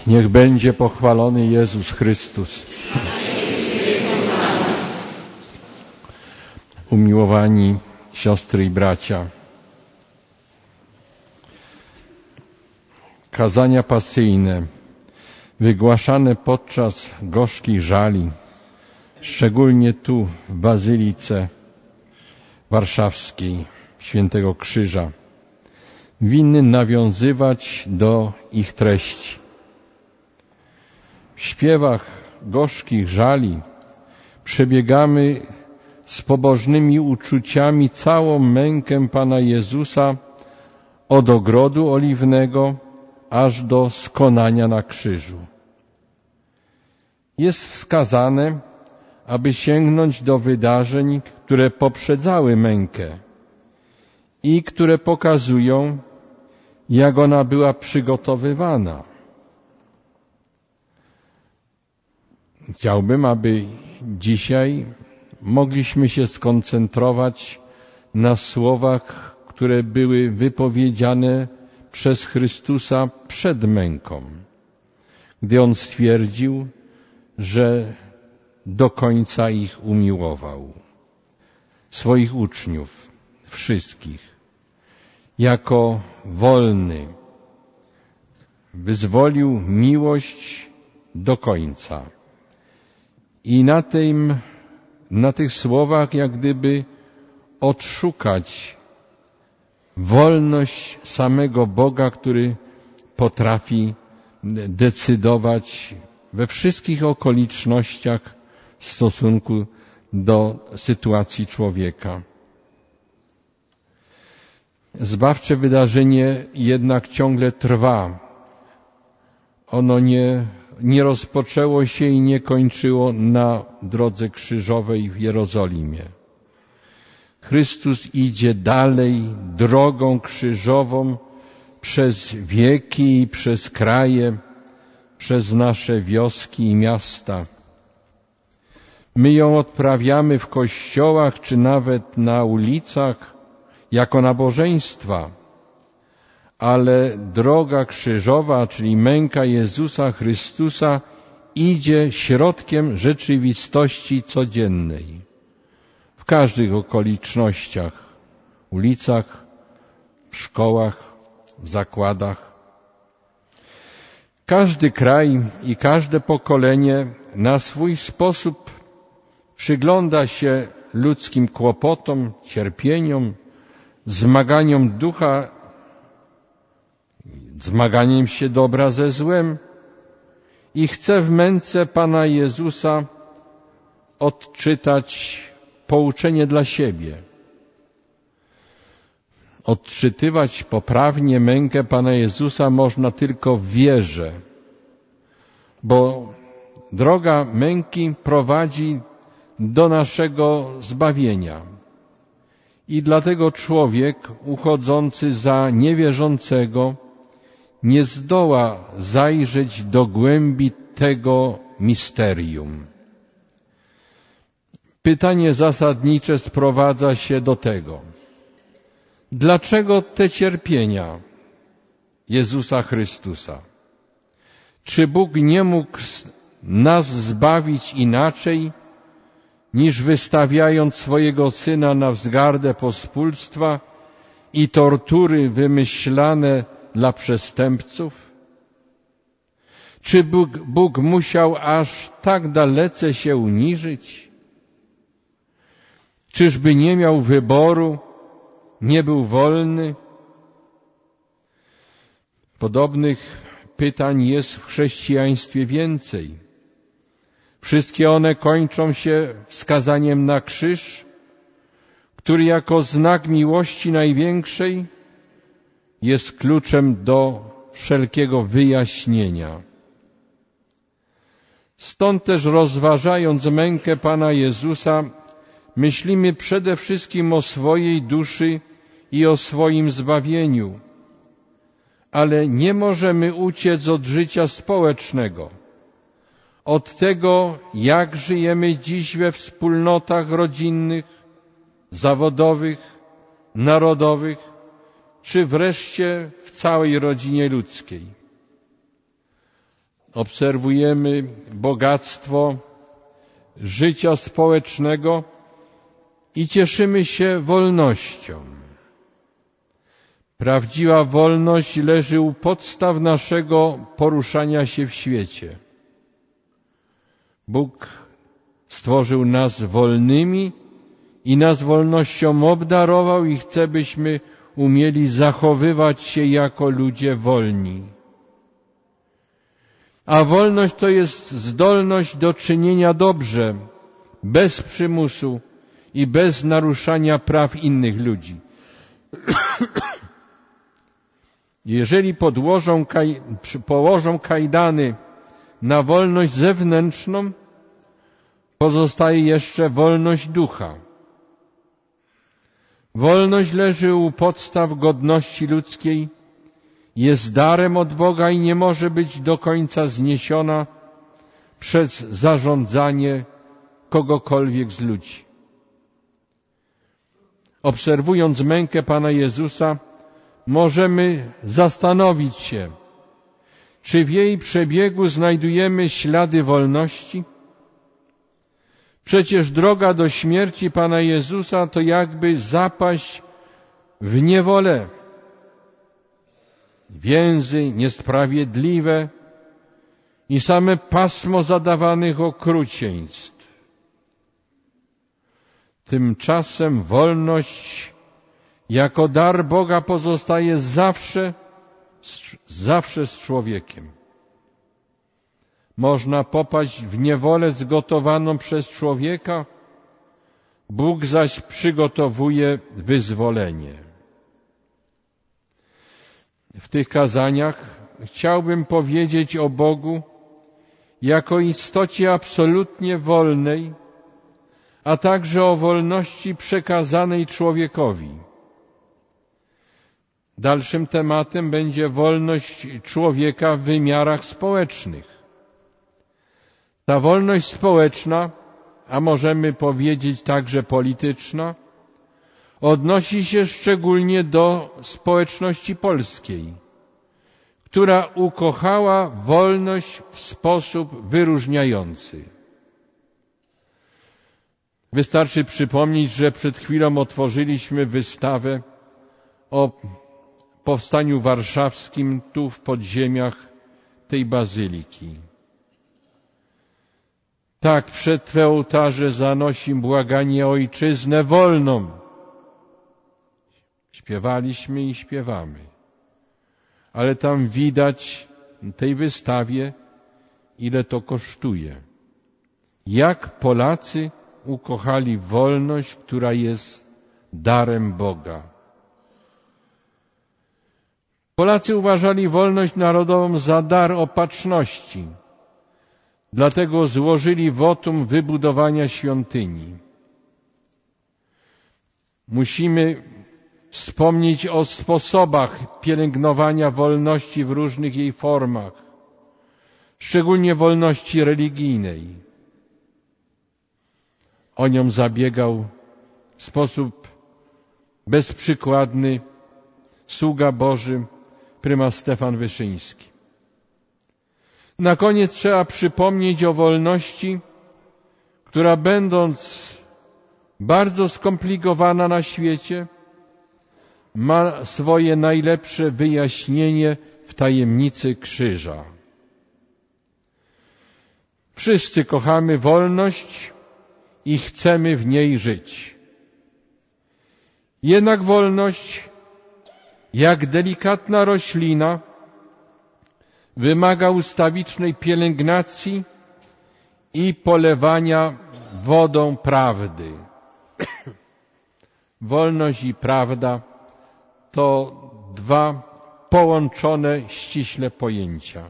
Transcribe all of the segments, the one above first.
Niech będzie pochwalony Jezus Chrystus. Umiłowani siostry i bracia, kazania pasyjne wygłaszane podczas gorzkich żali, szczególnie tu w Bazylice Warszawskiej Świętego Krzyża, winny nawiązywać do ich treści. W śpiewach gorzkich żali przebiegamy z pobożnymi uczuciami całą mękę Pana Jezusa od ogrodu oliwnego aż do skonania na krzyżu. Jest wskazane, aby sięgnąć do wydarzeń, które poprzedzały mękę i które pokazują, jak ona była przygotowywana. Chciałbym, aby dzisiaj mogliśmy się skoncentrować na słowach, które były wypowiedziane przez Chrystusa przed męką, gdy On stwierdził, że do końca ich umiłował. Swoich uczniów, wszystkich, jako wolny, wyzwolił miłość do końca. I na tych słowach jak gdyby odszukać wolność samego Boga, który potrafi decydować we wszystkich okolicznościach w stosunku do sytuacji człowieka. Zbawcze wydarzenie jednak ciągle trwa. Ono nie rozpoczęło się i nie kończyło na drodze krzyżowej w Jerozolimie. Chrystus idzie dalej drogą krzyżową przez wieki i przez kraje, przez nasze wioski i miasta. My ją odprawiamy w kościołach czy nawet na ulicach jako nabożeństwa, ale droga krzyżowa, czyli męka Jezusa Chrystusa, idzie środkiem rzeczywistości codziennej. W każdych okolicznościach, ulicach, w szkołach, w zakładach. Każdy kraj i każde pokolenie na swój sposób przygląda się ludzkim kłopotom, cierpieniom, zmaganiom ducha, zmaganiem się dobra ze złem i chce w męce Pana Jezusa odczytać pouczenie dla siebie. Odczytywać poprawnie mękę Pana Jezusa można tylko w wierze, bo droga męki prowadzi do naszego zbawienia. I dlatego człowiek uchodzący za niewierzącego nie zdoła zajrzeć do głębi tego misterium. Pytanie zasadnicze sprowadza się do tego: dlaczego te cierpienia Jezusa Chrystusa? Czy Bóg nie mógł nas zbawić inaczej, niż wystawiając swojego Syna na wzgardę pospólstwa i tortury wymyślane dla przestępców? Czy Bóg musiał aż tak dalece się uniżyć? Czyżby nie miał wyboru, nie był wolny? Podobnych pytań jest w chrześcijaństwie więcej. Wszystkie one kończą się wskazaniem na krzyż, który jako znak miłości największej jest kluczem do wszelkiego wyjaśnienia. Stąd też, rozważając mękę Pana Jezusa, myślimy przede wszystkim o swojej duszy i o swoim zbawieniu, ale nie możemy uciec od życia społecznego, od tego, jak żyjemy dziś we wspólnotach rodzinnych, zawodowych, narodowych, czy wreszcie w całej rodzinie ludzkiej. obserwujemy bogactwo życia społecznego i cieszymy się wolnością. Prawdziwa wolność leży u podstaw naszego poruszania się w świecie. Bóg stworzył nas wolnymi i nas wolnością obdarował i chce, byśmy umieli zachowywać się jako ludzie wolni. A wolność to jest zdolność do czynienia dobrze, bez przymusu i bez naruszania praw innych ludzi. Jeżeli położą kajdany na wolność zewnętrzną, pozostaje jeszcze wolność ducha. Wolność leży u podstaw godności ludzkiej, jest darem od Boga i nie może być do końca zniesiona przez zarządzanie kogokolwiek z ludzi. Obserwując mękę Pana Jezusa, możemy zastanowić się, czy w jej przebiegu znajdujemy ślady wolności? Przecież droga do śmierci Pana Jezusa to jakby zapaść w niewolę. Więzy niesprawiedliwe i same pasmo zadawanych okrucieństw. Tymczasem wolność jako dar Boga pozostaje zawsze z człowiekiem. Można popaść w niewolę zgotowaną przez człowieka, Bóg zaś przygotowuje wyzwolenie. W tych kazaniach chciałbym powiedzieć o Bogu jako istocie absolutnie wolnej, a także o wolności przekazanej człowiekowi. Dalszym tematem będzie wolność człowieka w wymiarach społecznych. Ta wolność społeczna, a możemy powiedzieć także polityczna, odnosi się szczególnie do społeczności polskiej, która ukochała wolność w sposób wyróżniający. Wystarczy przypomnieć, że przed chwilą otworzyliśmy wystawę o powstaniu warszawskim tu w podziemiach tej bazyliki. Tak, przed Twe ołtarze zanosi błaganie o ojczyznę wolną. Śpiewaliśmy i śpiewamy. Ale tam widać w tej wystawie, ile to kosztuje. Jak Polacy ukochali wolność, która jest darem Boga. Polacy uważali wolność narodową za dar opatrzności. Dlatego złożyli wotum wybudowania świątyni. Musimy wspomnieć o sposobach pielęgnowania wolności w różnych jej formach, szczególnie wolności religijnej. O nią zabiegał w sposób bezprzykładny sługa Boży, prymas Stefan Wyszyński. Na koniec trzeba przypomnieć o wolności, która będąc bardzo skomplikowana na świecie, ma swoje najlepsze wyjaśnienie w tajemnicy krzyża. Wszyscy kochamy wolność i chcemy w niej żyć. Jednak wolność, jak delikatna roślina, wymaga ustawicznej pielęgnacji i polewania wodą prawdy. Wolność i prawda to dwa połączone ściśle pojęcia.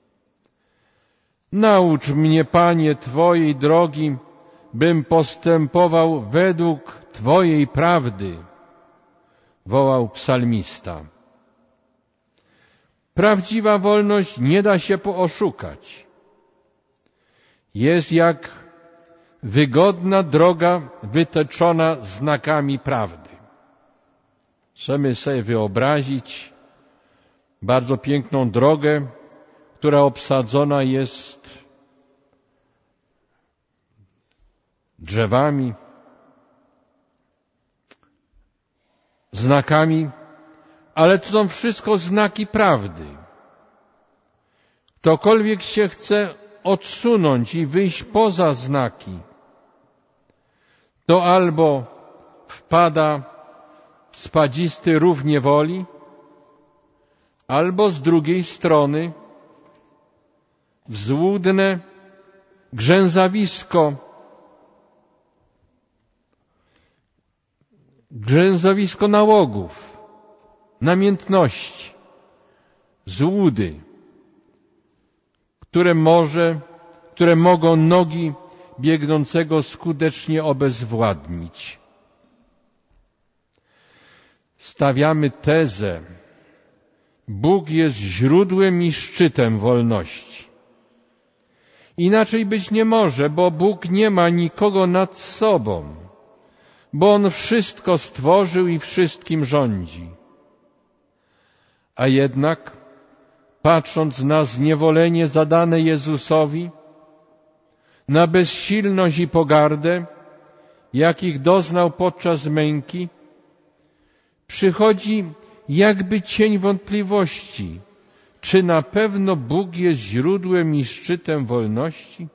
Naucz mnie, Panie, Twojej drogi, bym postępował według Twojej prawdy, wołał psalmista. Prawdziwa wolność nie da się oszukać. Jest jak wygodna droga wytyczona znakami prawdy. Chcemy sobie wyobrazić bardzo piękną drogę, która obsadzona jest drzewami, znakami, ale to są wszystko znaki prawdy. Ktokolwiek się chce odsunąć i wyjść poza znaki, to albo wpada w spadzisty rów niewoli, albo z drugiej strony w złudne grzęzawisko nałogów, namiętności, złudy, które mogą nogi biegnącego skutecznie obezwładnić. Stawiamy tezę: Bóg jest źródłem i szczytem wolności. Inaczej być nie może, bo Bóg nie ma nikogo nad sobą, bo On wszystko stworzył i wszystkim rządzi. A jednak, patrząc na zniewolenie zadane Jezusowi, na bezsilność i pogardę, jakich doznał podczas męki, przychodzi jakby cień wątpliwości, czy na pewno Bóg jest źródłem i szczytem wolności?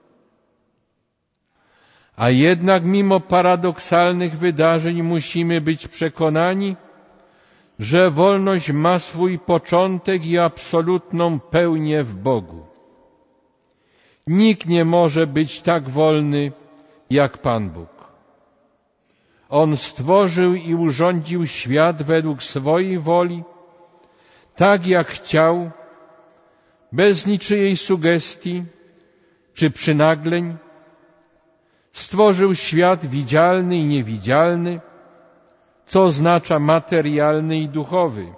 A jednak mimo paradoksalnych wydarzeń musimy być przekonani, że wolność ma swój początek i absolutną pełnię w Bogu. Nikt nie może być tak wolny jak Pan Bóg. On stworzył i urządził świat według swojej woli, tak jak chciał, bez niczyjej sugestii czy przynagleń. Stworzył świat widzialny i niewidzialny, co oznacza materialny i duchowy.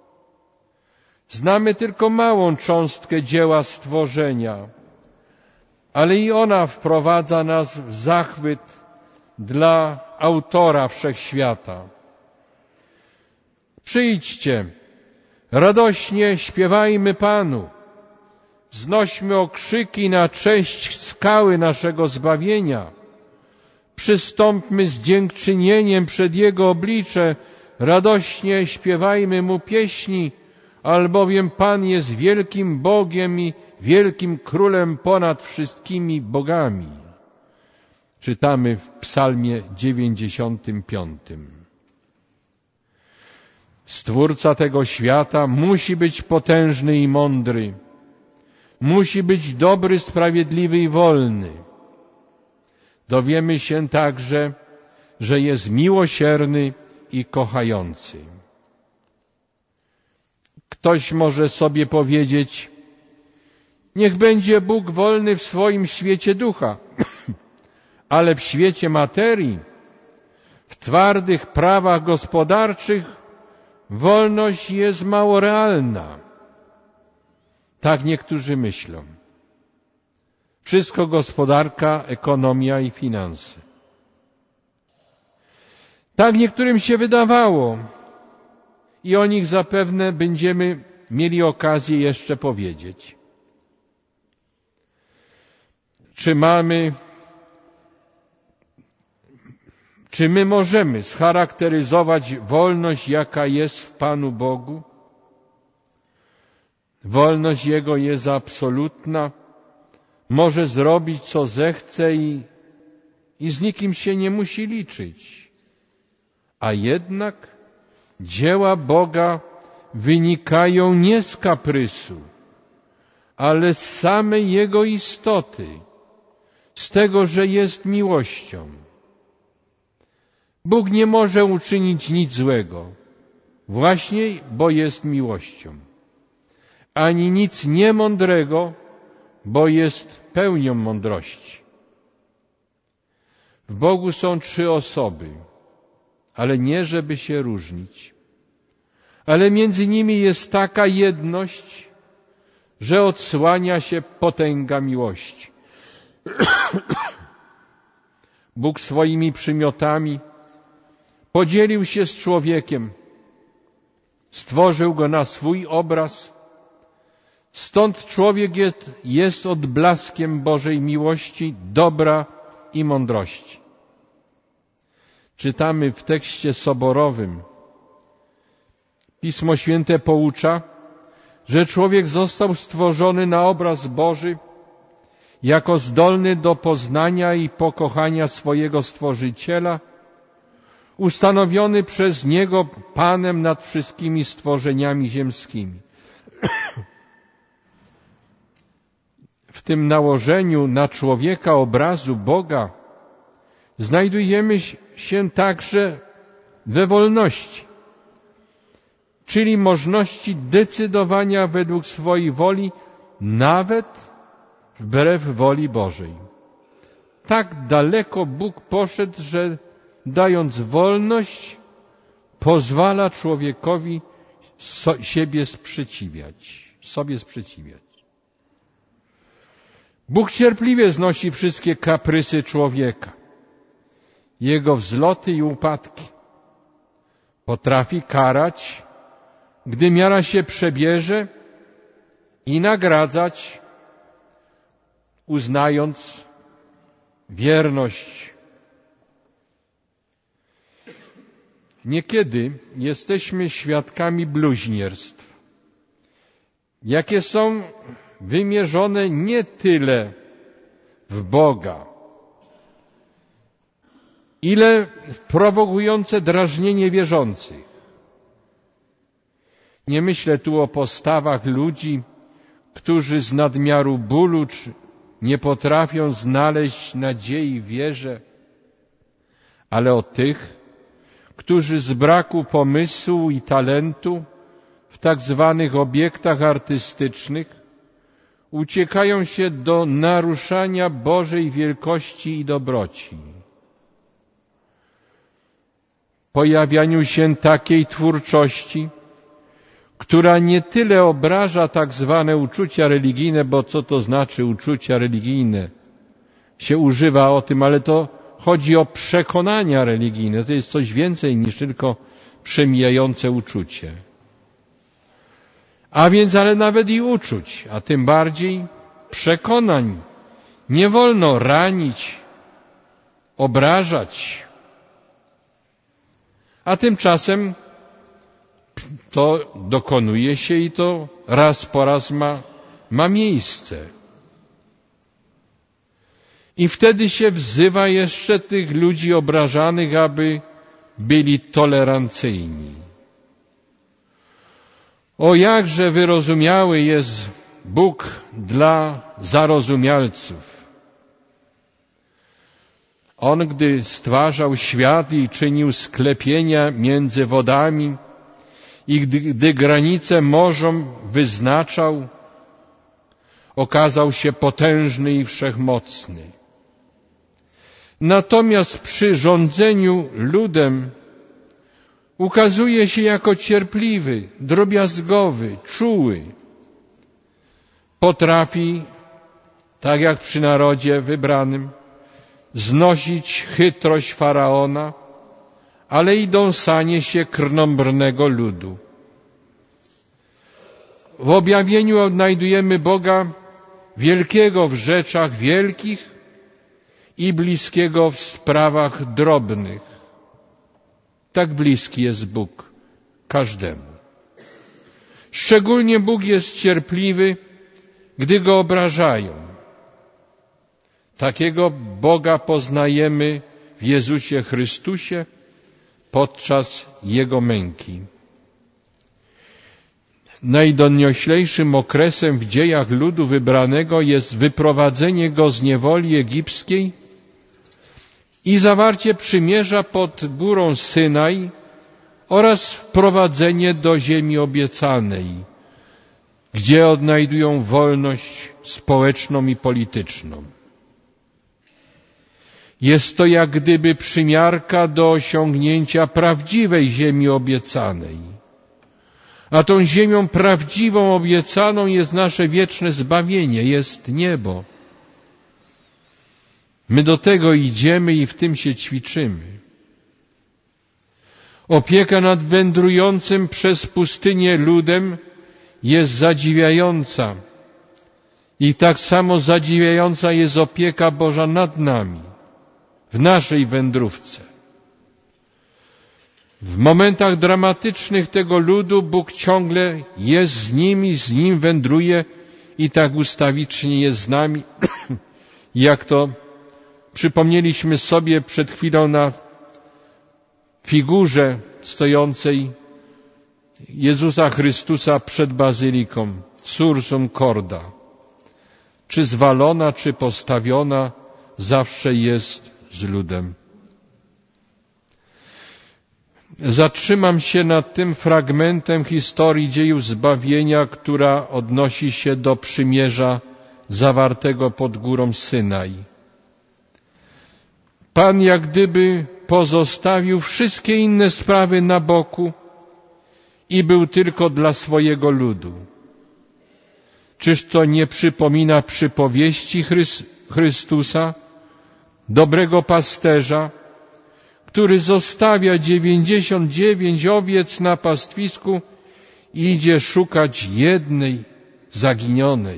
Znamy tylko małą cząstkę dzieła stworzenia, ale i ona wprowadza nas w zachwyt dla autora wszechświata. Przyjdźcie, radośnie śpiewajmy Panu, wznośmy okrzyki na cześć skały naszego zbawienia. Przystąpmy z dziękczynieniem przed Jego oblicze, radośnie śpiewajmy Mu pieśni, albowiem Pan jest wielkim Bogiem i wielkim Królem ponad wszystkimi bogami. Czytamy w Psalmie 95. Stwórca tego świata musi być potężny i mądry. Musi być dobry, sprawiedliwy i wolny. Dowiemy się także, że jest miłosierny i kochający. Ktoś może sobie powiedzieć: niech będzie Bóg wolny w swoim świecie ducha, ale w świecie materii, w twardych prawach gospodarczych wolność jest mało realna. Tak niektórzy myślą. Wszystko gospodarka, ekonomia i finanse. Tak niektórym się wydawało i o nich zapewne będziemy mieli okazję jeszcze powiedzieć. Czy my możemy scharakteryzować wolność, jaka jest w Panu Bogu? Wolność Jego jest absolutna, może zrobić, co zechce i z nikim się nie musi liczyć. A jednak dzieła Boga wynikają nie z kaprysu, ale z samej Jego istoty, z tego, że jest miłością. Bóg nie może uczynić nic złego, właśnie bo jest miłością, ani nic niemądrego, bo jest pełnią mądrości. W Bogu są 3 osoby, ale nie żeby się różnić. Ale między nimi jest taka jedność, że odsłania się potęga miłości. Bóg swoimi przymiotami podzielił się z człowiekiem, stworzył go na swój obraz, Stąd człowiek jest odblaskiem Bożej miłości, dobra i mądrości. Czytamy w tekście soborowym. Pismo Święte poucza, że człowiek został stworzony na obraz Boży jako zdolny do poznania i pokochania swojego Stworzyciela, ustanowiony przez Niego Panem nad wszystkimi stworzeniami ziemskimi. W tym nałożeniu na człowieka obrazu Boga znajdujemy się także we wolności, czyli możliwości decydowania według swojej woli, nawet wbrew woli Bożej. Tak daleko Bóg poszedł, że dając wolność, pozwala człowiekowi sobie sprzeciwiać. Bóg cierpliwie znosi wszystkie kaprysy człowieka, jego wzloty i upadki. Potrafi karać, gdy miara się przebierze, i nagradzać, uznając wierność. Niekiedy jesteśmy świadkami bluźnierstw, jakie są wymierzone nie tyle w Boga, ile prowokujące drażnienie wierzących. Nie myślę tu o postawach ludzi, którzy z nadmiaru bólu nie potrafią znaleźć nadziei w wierze, ale o tych, którzy z braku pomysłu i talentu w tak zwanych obiektach artystycznych uciekają się do naruszania Bożej wielkości i dobroci. Pojawianiu się takiej twórczości, która nie tyle obraża tak zwane uczucia religijne, bo co to znaczy uczucia religijne? Się używa o tym, ale to chodzi o przekonania religijne. To jest coś więcej niż tylko przemijające uczucie. A więc, ale nawet i uczuć, a tym bardziej przekonań nie wolno ranić, obrażać. A tymczasem to dokonuje się i to raz po raz ma miejsce. I wtedy się wzywa jeszcze tych ludzi obrażanych, aby byli tolerancyjni. O jakże wyrozumiały jest Bóg dla zarozumialców. On, gdy stwarzał świat i czynił sklepienia między wodami i gdy granice morzom wyznaczał, okazał się potężny i wszechmocny. Natomiast przy rządzeniu ludem ukazuje się jako cierpliwy, drobiazgowy, czuły. Potrafi, tak jak przy narodzie wybranym, znosić chytrość Faraona, ale i dąsanie się krnąbrnego ludu. W objawieniu odnajdujemy Boga wielkiego w rzeczach wielkich i bliskiego w sprawach drobnych. Tak bliski jest Bóg każdemu. Szczególnie Bóg jest cierpliwy, gdy Go obrażają. Takiego Boga poznajemy w Jezusie Chrystusie podczas Jego męki. Najdonioślejszym okresem w dziejach ludu wybranego jest wyprowadzenie go z niewoli egipskiej i zawarcie przymierza pod górą Synaj oraz wprowadzenie do ziemi obiecanej, gdzie odnajdują wolność społeczną i polityczną. Jest to jak gdyby przymiarka do osiągnięcia prawdziwej ziemi obiecanej. A tą ziemią prawdziwą obiecaną jest nasze wieczne zbawienie, jest niebo. My do tego idziemy i w tym się ćwiczymy. Opieka nad wędrującym przez pustynię ludem jest zadziwiająca i tak samo zadziwiająca jest opieka Boża nad nami w naszej wędrówce. W momentach dramatycznych tego ludu Bóg ciągle jest z nimi, z nim wędruje i tak ustawicznie jest z nami, jak to przypomnieliśmy sobie przed chwilą na figurze stojącej Jezusa Chrystusa przed bazyliką, sursum corda. Czy zwalona, czy postawiona, zawsze jest z ludem. Zatrzymam się nad tym fragmentem historii dziejów zbawienia, która odnosi się do przymierza zawartego pod górą Synaj. Pan jak gdyby pozostawił wszystkie inne sprawy na boku i był tylko dla swojego ludu. Czyż to nie przypomina przypowieści Chrystusa, dobrego pasterza, który zostawia 99 owiec na pastwisku i idzie szukać jednej zaginionej?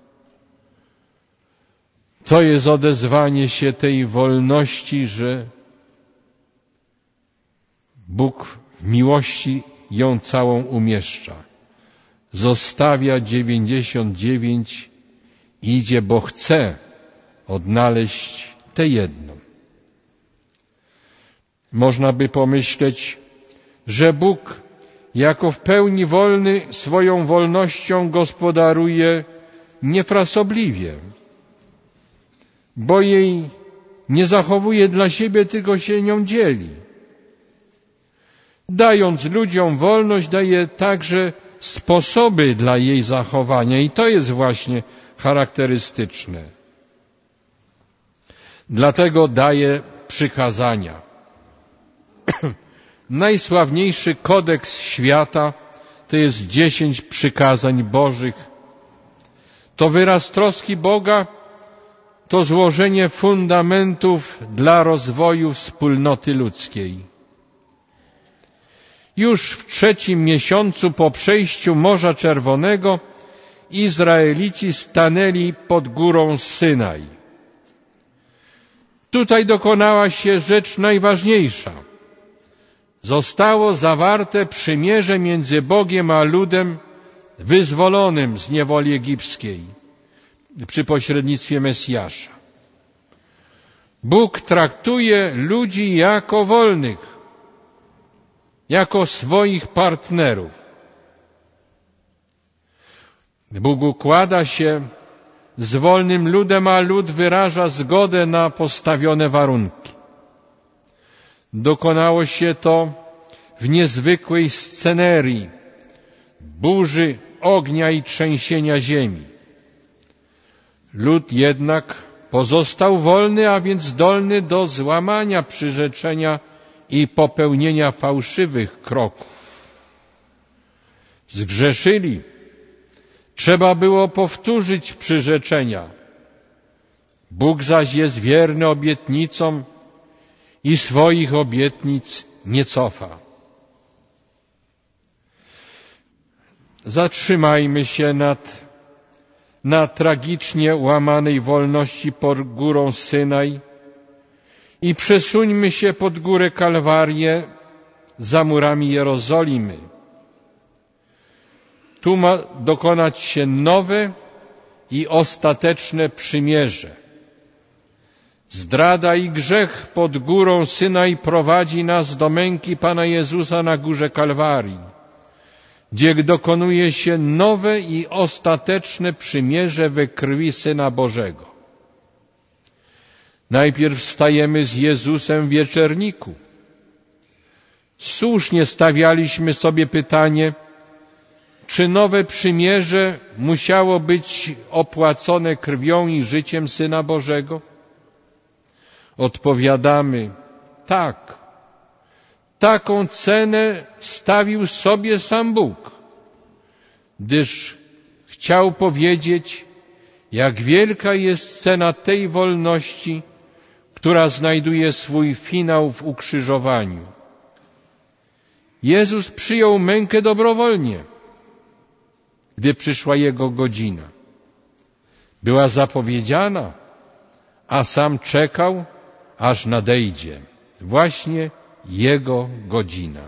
To jest odezwanie się tej wolności, że Bóg w miłości ją całą umieszcza. Zostawia 99 i idzie, bo chce odnaleźć tę jedną. Można by pomyśleć, że Bóg jako w pełni wolny swoją wolnością gospodaruje niefrasobliwie, bo jej nie zachowuje dla siebie, tylko się nią dzieli. Dając ludziom wolność, daje także sposoby dla jej zachowania i to jest właśnie charakterystyczne. Dlatego daje przykazania. Najsławniejszy kodeks świata to jest 10 przykazań Bożych. To wyraz troski Boga, to złożenie fundamentów dla rozwoju wspólnoty ludzkiej. Już w 3. miesiącu po przejściu Morza Czerwonego Izraelici stanęli pod górą Synaj. Tutaj dokonała się rzecz najważniejsza. Zostało zawarte przymierze między Bogiem a ludem wyzwolonym z niewoli egipskiej przy pośrednictwie Mesjasza. Bóg traktuje ludzi jako wolnych, jako swoich partnerów. Bóg układa się z wolnym ludem, a lud wyraża zgodę na postawione warunki. Dokonało się to w niezwykłej scenerii burzy, ognia i trzęsienia ziemi. Lud jednak pozostał wolny, a więc zdolny do złamania przyrzeczenia i popełnienia fałszywych kroków. Zgrzeszyli. Trzeba było powtórzyć przyrzeczenia. Bóg zaś jest wierny obietnicom i swoich obietnic nie cofa. Zatrzymajmy się na tragicznie łamanej wolności pod górą Synaj i przesuńmy się pod górę Kalwarię za murami Jerozolimy. Tu ma dokonać się nowe i ostateczne przymierze. Zdrada i grzech pod górą Synaj prowadzi nas do męki Pana Jezusa na górze Kalwarii, gdzie dokonuje się nowe i ostateczne przymierze we krwi Syna Bożego. Najpierw stajemy z Jezusem w wieczerniku. Słusznie stawialiśmy sobie pytanie, czy nowe przymierze musiało być opłacone krwią i życiem Syna Bożego? Odpowiadamy, tak. Taką cenę stawił sobie sam Bóg, gdyż chciał powiedzieć, jak wielka jest cena tej wolności, która znajduje swój finał w ukrzyżowaniu. Jezus przyjął mękę dobrowolnie. gdy przyszła Jego godzina. Była zapowiedziana, a sam czekał, aż nadejdzie właśnie Jego godzina.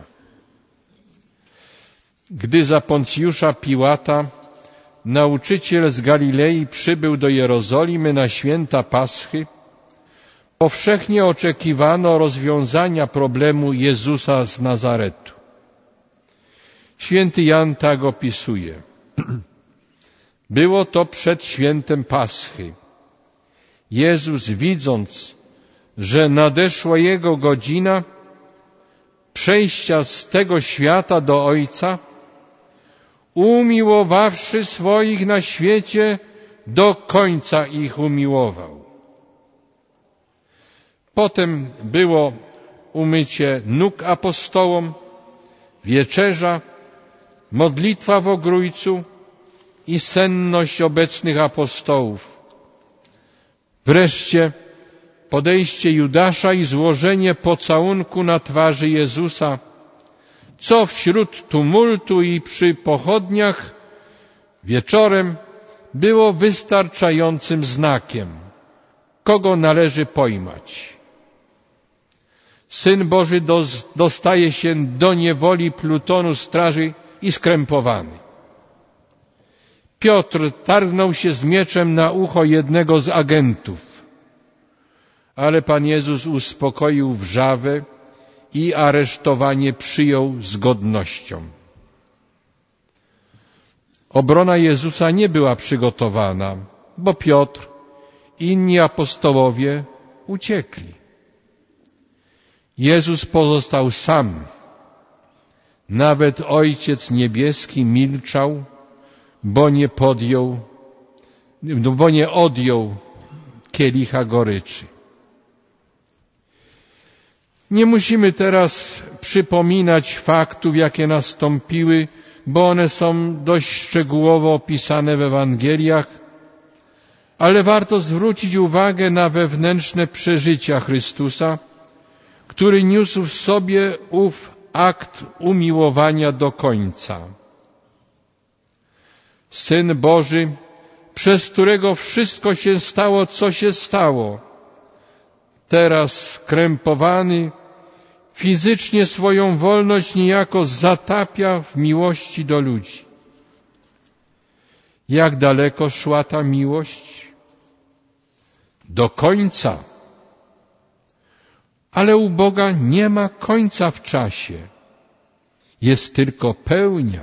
Gdy za Poncjusza Piłata nauczyciel z Galilei przybył do Jerozolimy na święta Paschy, powszechnie oczekiwano rozwiązania problemu Jezusa z Nazaretu. Święty Jan tak opisuje. Było to przed świętem Paschy. Jezus, widząc, że nadeszła Jego godzina przejścia z tego świata do Ojca, umiłowawszy swoich na świecie, do końca ich umiłował. Potem było umycie nóg apostołom, wieczerza, modlitwa w ogrójcu i senność obecnych apostołów. Wreszcie podejście Judasza i złożenie pocałunku na twarzy Jezusa, co wśród tumultu i przy pochodniach wieczorem było wystarczającym znakiem, kogo należy pojmać. Syn Boży dostaje się do niewoli plutonu straży i skrępowany. Piotr targnął się z mieczem na ucho jednego z agentów, ale Pan Jezus uspokoił wrzawę i aresztowanie przyjął z godnością. Obrona Jezusa nie była przygotowana, bo Piotr i inni apostołowie uciekli. Jezus pozostał sam. Nawet Ojciec Niebieski milczał, bo nie odjął kielicha goryczy. Nie musimy teraz przypominać faktów, jakie nastąpiły, bo one są dość szczegółowo opisane w Ewangeliach, ale warto zwrócić uwagę na wewnętrzne przeżycia Chrystusa, który niósł w sobie ów akt umiłowania do końca. Syn Boży, przez którego wszystko się stało, co się stało, teraz skrępowany, fizycznie swoją wolność niejako zatapia w miłości do ludzi. Jak daleko szła ta miłość? Do końca. Ale u Boga nie ma końca w czasie. Jest tylko pełnia.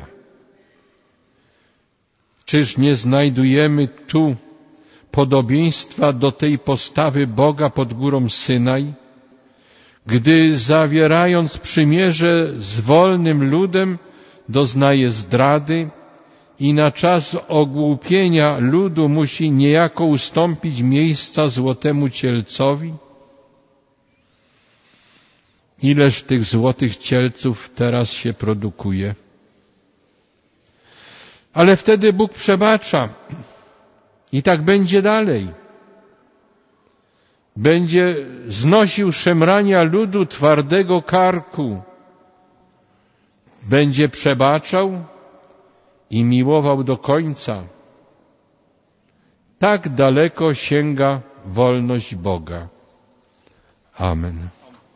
Czyż nie znajdujemy tu podobieństwa do tej postawy Boga pod górą Synaj, gdy zawierając przymierze z wolnym ludem doznaje zdrady i na czas ogłupienia ludu musi niejako ustąpić miejsca złotemu cielcowi? Ileż tych złotych cielców teraz się produkuje? Ale wtedy Bóg przebacza i tak będzie dalej. Będzie znosił szemrania ludu twardego karku. Będzie przebaczał i miłował do końca. Tak daleko sięga wolność Boga. Amen.